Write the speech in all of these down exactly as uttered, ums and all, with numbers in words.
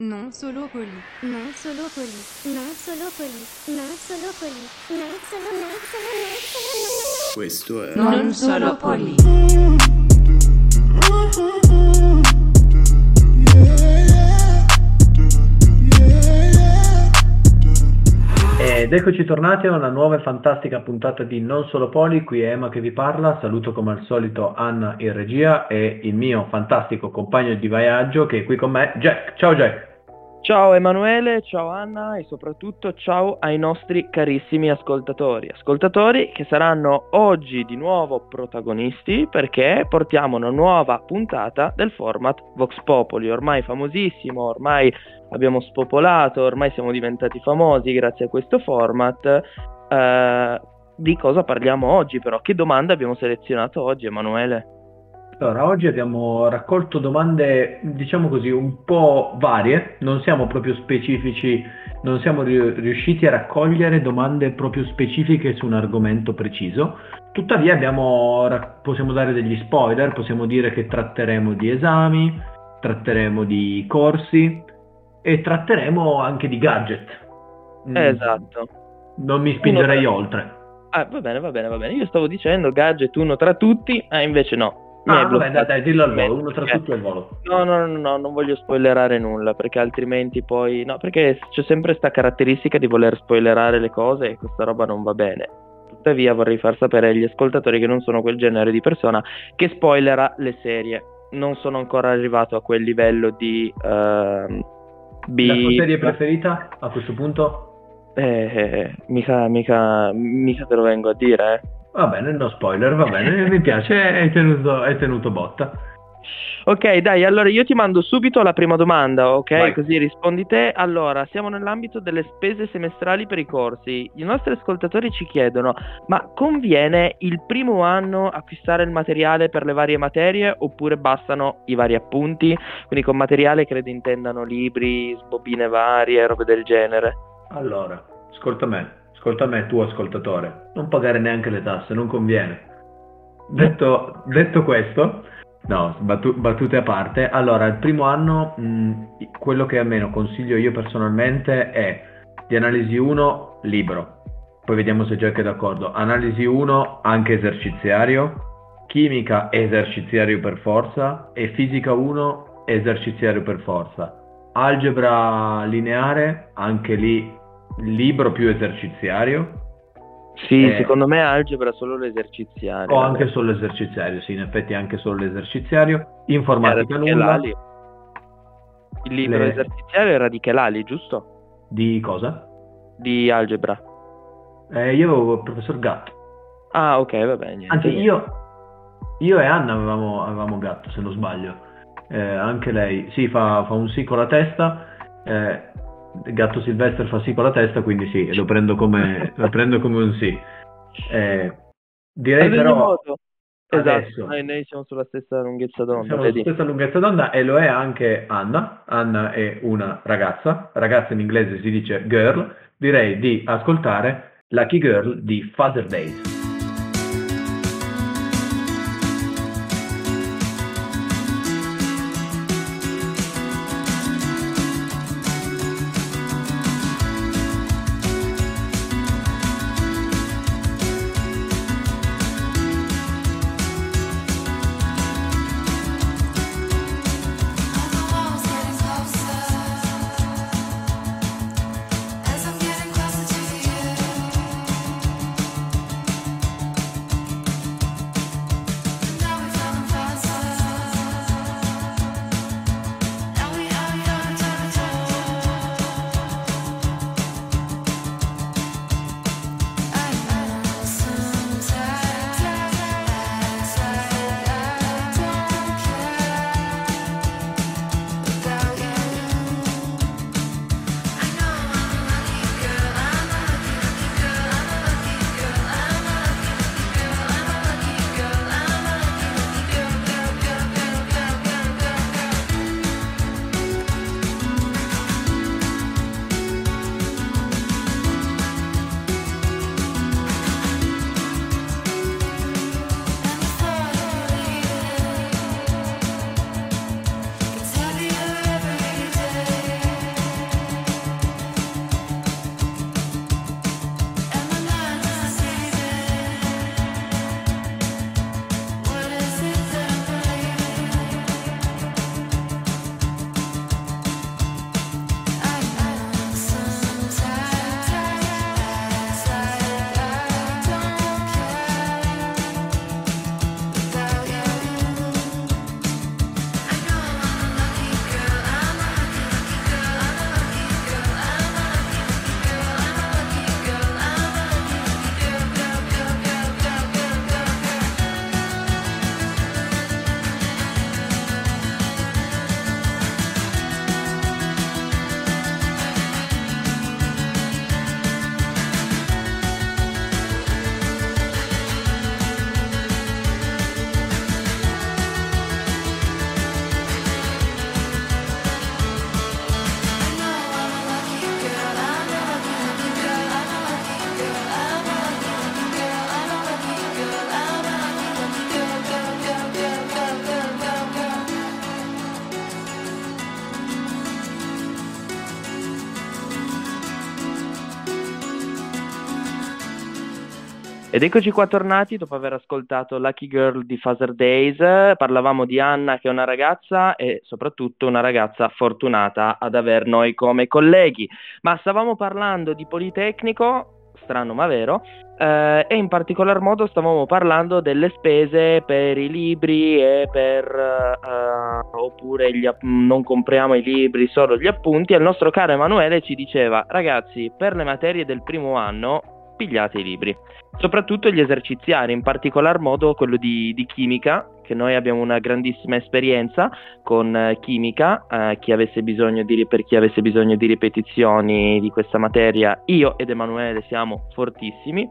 Non solo poli. Non solo poli. Non solo poli. Non solo poli. Non solo non solo non solo non. Questo è Non solo poli. Ed eccoci tornati a una nuova e fantastica puntata di Non Solo Poli, qui è Emma che vi parla, saluto come al solito Anna in regia e il mio fantastico compagno di viaggio che è qui con me, Jack. Ciao Jack! Ciao Emanuele, ciao Anna e soprattutto ciao ai nostri carissimi ascoltatori, ascoltatori che saranno oggi di nuovo protagonisti perché portiamo una nuova puntata del format Vox Populi, ormai famosissimo, ormai abbiamo spopolato, ormai siamo diventati famosi grazie a questo format. Eh, di cosa parliamo oggi però? Che domande abbiamo selezionato oggi, Emanuele? Allora, oggi abbiamo raccolto domande, diciamo così, un po' varie, non siamo proprio specifici, non siamo ri- riusciti a raccogliere domande proprio specifiche su un argomento preciso, tuttavia abbiamo, ra- possiamo dare degli spoiler, possiamo dire che tratteremo di esami, tratteremo di corsi e tratteremo anche di gadget. Mm, Esatto. Non mi spingerei Uno tra- oltre. Ah, va bene, va bene, va bene. Io stavo dicendo gadget uno tra tutti, ah invece no. Mi hai Ah, vabbè, dai, bloccato. dai, dillo al volo, uno tra Perché- tutti al volo. No, no, no, no, non voglio spoilerare nulla perché altrimenti poi no, perché c'è sempre sta caratteristica di voler spoilerare le cose e questa roba non va bene. Tuttavia vorrei far sapere agli ascoltatori che non sono quel genere di persona che spoilera le serie. Non sono ancora arrivato a quel livello di ehm, bi- La tua serie preferita a questo punto? Eh, eh, mica, mica, mica te lo vengo a dire, eh. Va bene, no spoiler, va bene, mi piace, hai tenuto, hai tenuto botta. Ok, dai, allora io ti mando subito la prima domanda, ok? Vai. Così rispondi te. Allora, siamo nell'ambito delle spese semestrali per i corsi. I nostri ascoltatori ci chiedono, ma conviene il primo anno acquistare il materiale per le varie materie oppure bastano i vari appunti? Quindi con materiale credo intendano libri, sbobine varie, robe del genere. Allora, ascolta me, ascolta me tu ascoltatore, non pagare neanche le tasse, non conviene. Detto, detto questo, no, battu- battute a parte, allora il primo anno mh, quello che almeno consiglio io personalmente è di analisi uno libro, poi vediamo se Jack è d'accordo, analisi uno anche eserciziario, chimica eserciziario per forza e fisica uno eserciziario per forza, algebra lineare anche lì libro più eserciziario. Sì, Eh, secondo me algebra solo l'eserciziario. o anche solo l'eserciziario, sì, in effetti anche solo l'eserciziario. Informatica Era di nulla. Chelali. Il libro Le- eserciziario era di Chelali, giusto? Di cosa? Di algebra. Eh, io avevo il professor Gatto. Ah, ok, va bene. niente, Anzi, niente. io, io e Anna avevamo, avevamo Gatto, se non sbaglio. Eh, anche lei, sì, fa, fa un sì con la testa. eh, Gatto Silvestre fa sì con la testa, quindi sì, lo prendo come, lo prendo come un sì. Eh, direi Ad ogni però modo, esatto, adesso noi, noi siamo sulla stessa lunghezza d'onda, siamo sulla vedi? stessa lunghezza d'onda e lo è anche Anna. Anna è una ragazza, ragazza in inglese si dice girl. Direi di ascoltare Lucky Girl di Father Days. As I'm getting closer to you, Ed eccoci qua tornati dopo aver ascoltato Lucky Girl di Father Days. Parlavamo di Anna, che è una ragazza e soprattutto una ragazza fortunata ad aver noi come colleghi. Ma stavamo parlando di Politecnico, strano ma vero, eh, e in particolar modo stavamo parlando delle spese per i libri e per eh, oppure gli app- non compriamo i libri, solo gli appunti. E il nostro caro Emanuele ci diceva: ragazzi, per le materie del primo anno pigliate i libri, soprattutto gli eserciziari, in particolar modo quello di, di chimica, che noi abbiamo una grandissima esperienza con eh, chimica. Eh, chi avesse bisogno di, per chi avesse bisogno di ripetizioni di questa materia, io ed Emanuele siamo fortissimi,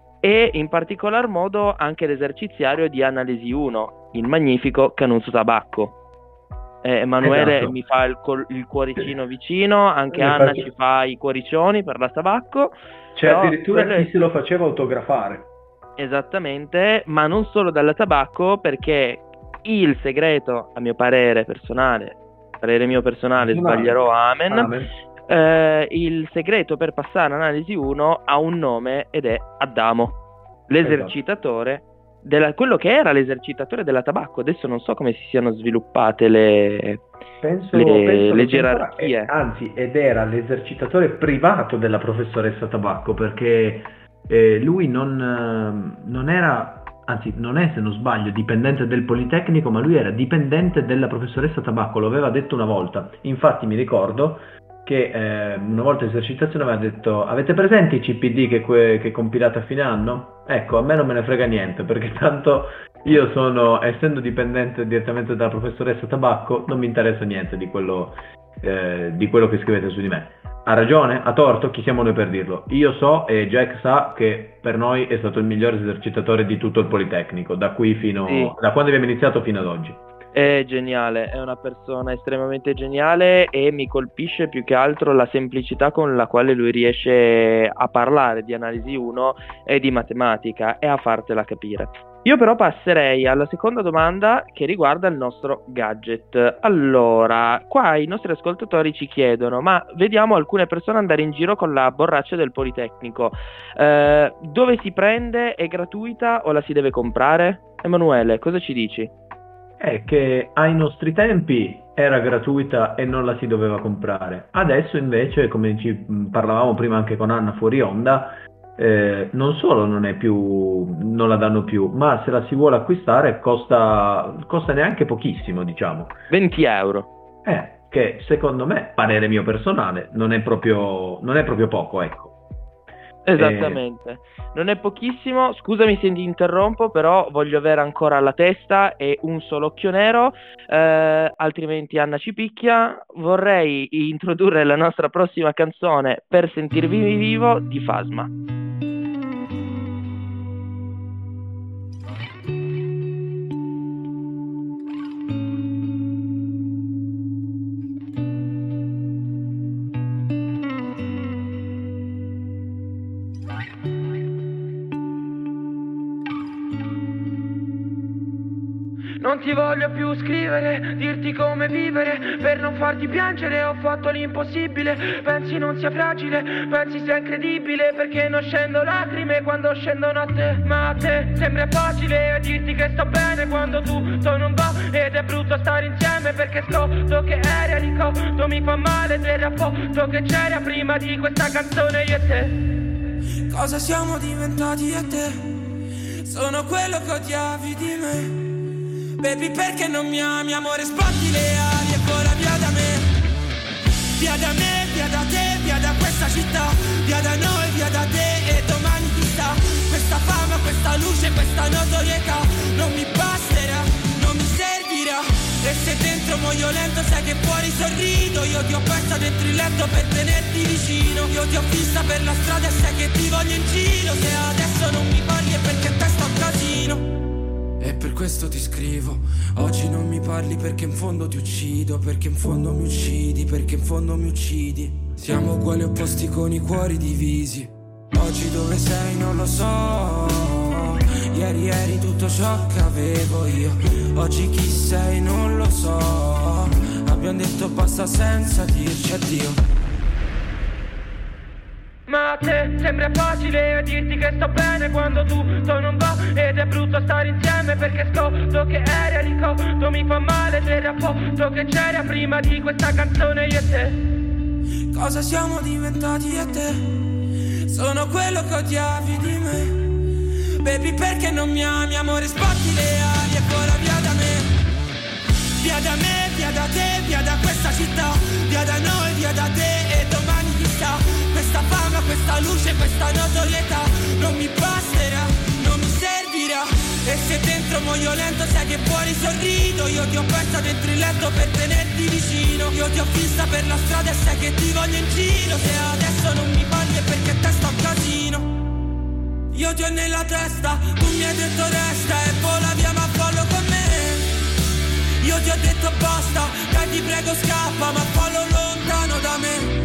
e in particolar modo anche l'eserciziario di analisi uno, il magnifico Canuto Tabacco. Eh, Emanuele Esatto. mi fa il, col- il cuoricino vicino, anche Ne Anna faccio- ci fa i cuoricioni per la tabacco. C'è Però addirittura quello è- chi se lo faceva autografare. Esattamente, ma non solo dalla tabacco, perché il segreto, a mio parere personale, parere mio personale, Personale. sbaglierò, amen, Amen. eh, il segreto per passare analisi uno ha un nome ed è Adamo, l'esercitatore, della, quello che era l'esercitatore della tabacco. Adesso non so come si siano sviluppate le, Penso, le, penso le che ancora- gerarchie. eh, anzi, ed era l'esercitatore privato della professoressa Tabacco, perché eh, lui non, eh, non era, anzi non è, se non sbaglio, dipendente del Politecnico, ma lui era dipendente della professoressa Tabacco, lo aveva detto una volta. Infatti mi ricordo che eh, una volta in esercitazione aveva detto: avete presente i C P D che, que- che compilate a fine anno? Ecco, a me non me ne frega niente, perché tanto io sono, essendo dipendente direttamente dalla professoressa Tabacco, non mi interessa niente di quello, eh, di quello che scrivete su di me. Ha ragione? Ha torto? Chi siamo noi per dirlo? Io so, e Jack sa, che per noi è stato il miglior esercitatore di tutto il Politecnico, da qui fino, Sì. da quando abbiamo iniziato fino ad oggi. È geniale, è una persona estremamente geniale, e mi colpisce più che altro la semplicità con la quale lui riesce a parlare di analisi uno e di matematica e a fartela capire. Io però passerei alla seconda domanda, che riguarda il nostro gadget. Allora, qua i nostri ascoltatori ci chiedono: ma vediamo alcune persone andare in giro con la borraccia del Politecnico. Eh, dove si prende? È gratuita o la si deve comprare? Emanuele, cosa ci dici? È che ai nostri tempi era gratuita e non la si doveva comprare. Adesso invece, come ci mh, parlavamo prima anche con Anna fuori onda, eh, non solo non è più, non la danno più, ma se la si vuole acquistare costa, costa neanche pochissimo, diciamo. venti euro. Eh, che secondo me, parere mio personale, non è proprio, non è proprio poco, ecco. Esattamente, non è pochissimo. Scusami se ti interrompo, però voglio avere ancora la testa e un solo occhio nero, eh, altrimenti Anna ci picchia. Vorrei introdurre la nostra prossima canzone, Per sentirvi vivo, di Fasma. Non ti voglio più scrivere, dirti come vivere, per non farti piangere ho fatto l'impossibile. Pensi non sia fragile, pensi sia incredibile, perché non scendo lacrime quando scendono a te. Ma a te sembra facile dirti che sto bene quando tutto non va, ed è brutto stare insieme perché scotto che eri, ricordo mi fa male del rapporto che c'era prima di questa canzone io e te. Cosa siamo diventati io e te? Sono quello che odiavi di me. Baby, perché non mi ami, amore, sbatti le ali e vola via da me. Via da me, via da te, via da questa città, via da noi, via da te, e domani chissà. Questa fama, questa luce, questa notorietà non mi basterà, non mi servirà. E se dentro muoio lento sai che fuori sorrido. Io ti ho persa dentro il letto per tenerti vicino. Io ti ho vista per la strada e sai che ti voglio in giro. Se adesso non mi parli è perché a te sto un casino. E per questo ti scrivo, oggi non mi parli perché in fondo ti uccido, perché in fondo mi uccidi, perché in fondo mi uccidi. Siamo uguali opposti con i cuori divisi. Oggi dove sei non lo so, ieri eri tutto ciò che avevo io. Oggi chi sei non lo so, abbiamo detto basta senza dirci addio. Ma a te sembra facile dirti che sto bene quando tutto non va ed è brutto stare insieme perché scopro che eri ricordo mi fa male del rapporto che c'era prima di questa canzone io e te. Cosa siamo diventati io e te? Sono quello che odiavi di me. Baby perché non mi ami amore, sbatti le ali e vola via da me. Via da me, via da te, via da questa città. Via da noi, via da te e domani chissà. Questa fama, questa luce, questa notorietà non mi basterà, non mi servirà. E se dentro muoio lento sai che fuori sorrido. Io ti ho persa dentro il letto per tenerti vicino. Io ti ho vista per la strada e sai che ti voglio in giro. Se adesso non mi parli è perché te sto un casino. Io ti ho nella testa, tu mi hai detto resta e vola via ma fallo con me. Io ti ho detto basta, dai ti prego scappa ma fallo lontano da me.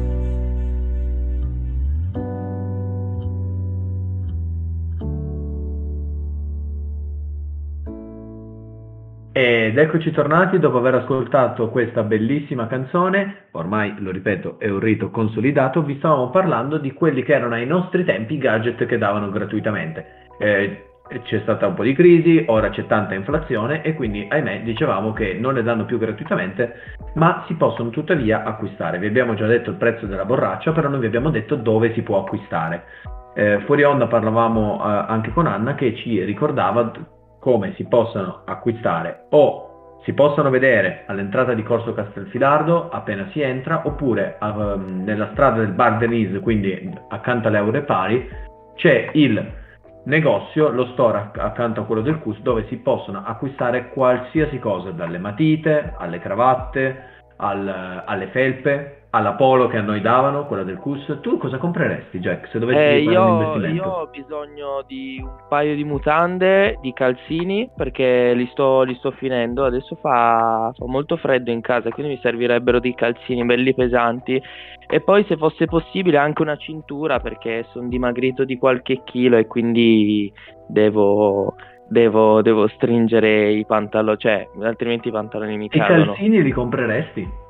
Ed eccoci tornati dopo aver ascoltato questa bellissima canzone, ormai lo ripeto è un rito consolidato, vi stavamo parlando di quelli che erano ai nostri tempi i gadget che davano gratuitamente. Eh, c'è stata un po' di crisi, ora c'è tanta inflazione e quindi ahimè dicevamo che non le danno più gratuitamente ma si possono tuttavia acquistare. Vi abbiamo già detto il prezzo della borraccia, però non vi abbiamo detto dove si può acquistare. Eh, fuori onda parlavamo eh, anche con Anna che ci ricordava come si possono acquistare o si possono vedere all'entrata di Corso Castelfidardo appena si entra, oppure uh, nella strada del Bar Denise, quindi accanto alle Aure Pari, c'è il negozio, lo store accanto a quello del C U S, dove si possono acquistare qualsiasi cosa, dalle matite alle cravatte, al, alle felpe, alla polo che a noi davano, quella del C U S. Tu cosa compreresti, Jack, se dovessi Eh, fare io, un investimento? io ho bisogno di un paio di mutande, di calzini, perché li sto, li sto finendo. Adesso fa, fa molto freddo in casa, quindi mi servirebbero dei calzini belli pesanti. E poi, se fosse possibile, anche una cintura, perché sono dimagrito di qualche chilo e quindi devo, devo, devo stringere i pantaloni, cioè, altrimenti i pantaloni mi I cadono. calzini li compreresti?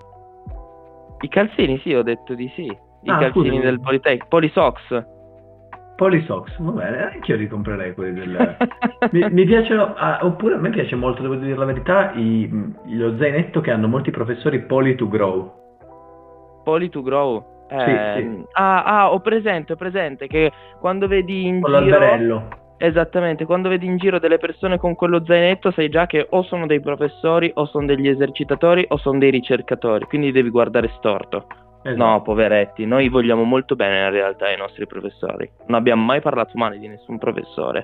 I calzini, sì, ho detto di sì. I Ah, calzini scusami. del Polytech, Polisox. Polisox, va bene, anche io li comprerei quelli del... mi, mi piacciono, ah, oppure a me piace molto, devo dire la verità, i, lo zainetto che hanno molti professori, Poly to Grow. Poly to Grow. Eh, Sì, sì. Ah, ah, ho presente, ho presente che quando vedi in Con giro... l'alberello. Esattamente, quando vedi in giro delle persone con quello zainetto sai già che o sono dei professori, o sono degli esercitatori, o sono dei ricercatori, quindi devi guardare storto. Esatto. No, poveretti, noi vogliamo molto bene in realtà ai nostri professori. Non abbiamo mai parlato male di nessun professore.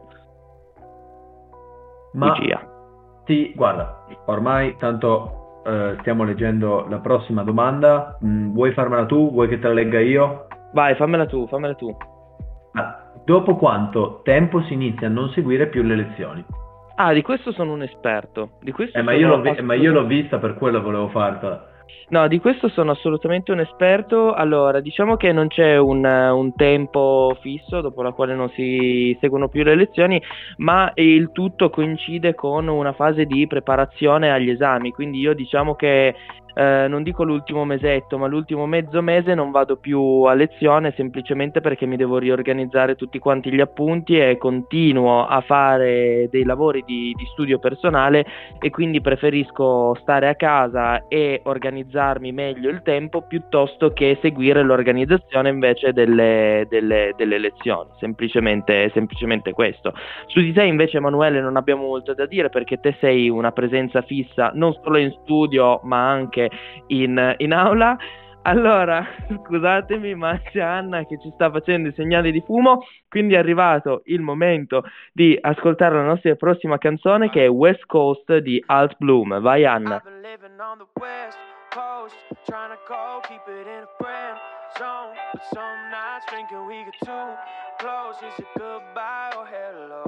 Ma Bugia. sì, guarda, ormai tanto eh, stiamo leggendo la prossima domanda. Mm, vuoi farmela tu? Vuoi che te la legga io? Vai, fammela tu, fammela tu. Ah, dopo quanto tempo si inizia a non seguire più le lezioni? Ah, di questo sono un esperto. Di questo Eh, ma, sono io l'ho vi- ma assolutamente- io l'ho vista, per quello volevo fartela. No, di questo sono assolutamente un esperto. Allora, diciamo che non c'è un, un tempo fisso dopo la quale non si seguono più le lezioni, ma il tutto coincide con una fase di preparazione agli esami. Quindi io diciamo che eh, non dico l'ultimo mesetto, ma l'ultimo mezzo mese non vado più a lezione, semplicemente perché mi devo riorganizzare tutti quanti gli appunti e continuo a fare dei lavori di, di studio personale, e quindi preferisco stare a casa e organizzarmi meglio il tempo piuttosto che seguire l'organizzazione invece delle, delle, delle lezioni. Semplicemente, semplicemente questo. Su di te invece, Emanuele, non abbiamo molto da dire, perché te sei una presenza fissa non solo in studio ma anche in, in aula. Allora, scusatemi, ma c'è Anna che ci sta facendo i segnali di fumo, quindi è arrivato il momento di ascoltare la nostra prossima canzone, che è West Coast di Alt Bloom. Vai Anna. I've been living on the West Coast, trying to go, keep it in a friend zone. But some nights drinking, we get too close. Is it goodbye or hello?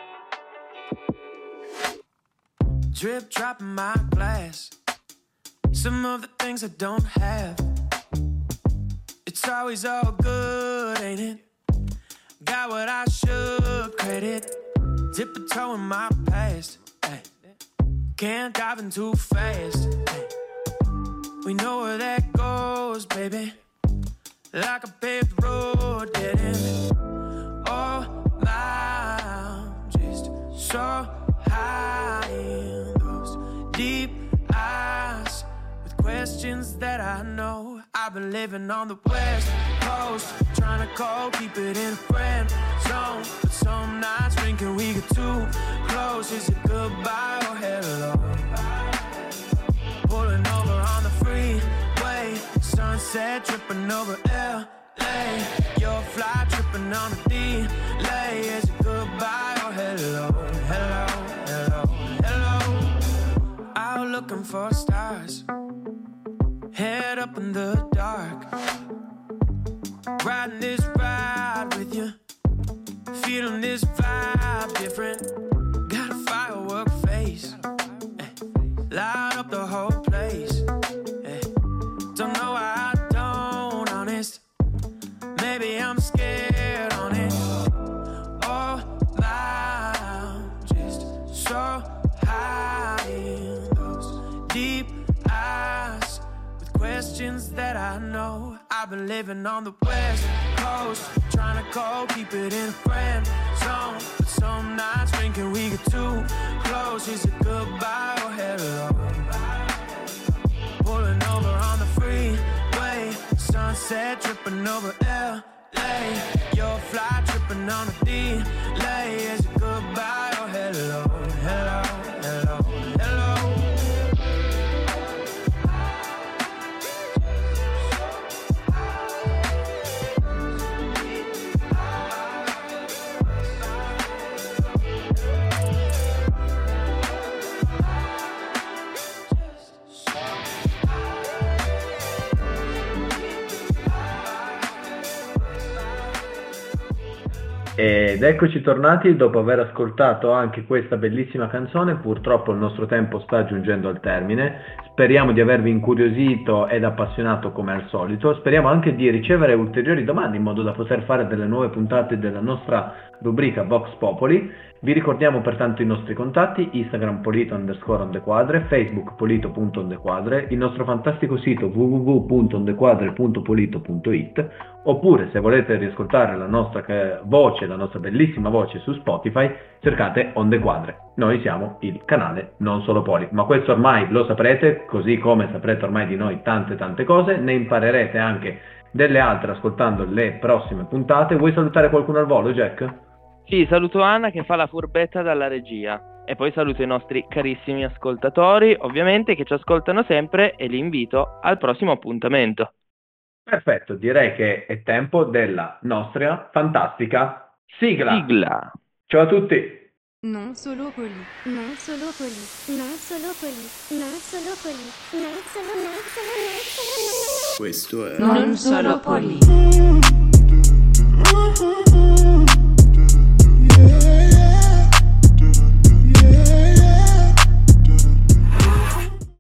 Drip dropping my glass. Some of the things I don't have. It's always all good, ain't it? Got what I should credit. Dip a toe in my past. Ay. Can't dive in too fast. Ay. We know where that goes, baby. like a paved road dead end. Oh, I'm just so high in those deep eyes with questions that I know. I've been living on the west coast, trying to call, keep it in a friend zone. But some nights drinking we get too close. Is it goodbye or hello? Pulling over on the freeway, sunset tripping over L A. Your fly tripping on the delay. Is it goodbye or hello? Hello, hello, hello. Out looking for stars, head up in the dark, riding this ride with you, feeling this vibe different. Got a firework face, eh, light up the whole place, eh. Don't know why I don't, honest. Maybe I'm scared on it. Oh, I'm just so high in those deep eyes with questions that I know. I've been living on the west coast, trying to call, keep it in a friend zone. But some nights drinking we get too close. Is it goodbye or hello? Pulling over on the freeway, sunset tripping over L A. Your fly tripping on the delay. Is it goodbye or hello? Hello, hello, hello. Ed eccoci tornati dopo aver ascoltato anche questa bellissima canzone. Purtroppo il nostro tempo sta giungendo al termine. Speriamo di avervi incuriosito ed appassionato come al solito. Speriamo anche di ricevere ulteriori domande in modo da poter fare delle nuove puntate della nostra rubrica Vox Popoli. Vi ricordiamo pertanto i nostri contatti: Instagram polito underscore ondequadre, Facebook polito.ondequadre, il nostro fantastico sito w w w punto ondequadre punto polito punto it, oppure se volete riascoltare la nostra voce, la nostra bellissima voce su Spotify, cercate Ondequadre. Noi siamo il canale Non Solo Poli, ma questo ormai lo saprete, così come saprete ormai di noi tante tante cose, ne imparerete anche delle altre ascoltando le prossime puntate. Vuoi salutare qualcuno al volo, Jack? Sì, saluto Anna che fa la furbetta dalla regia e poi saluto i nostri carissimi ascoltatori, ovviamente, che ci ascoltano sempre, e li invito al prossimo appuntamento. Perfetto, direi che è tempo della nostra fantastica sigla. Sigla. Ciao a tutti. Non solo poli, non solo poli, non solo poli, non solo poli, non solo, non solo, non solo, non solo. Questo è Non Solo Poli.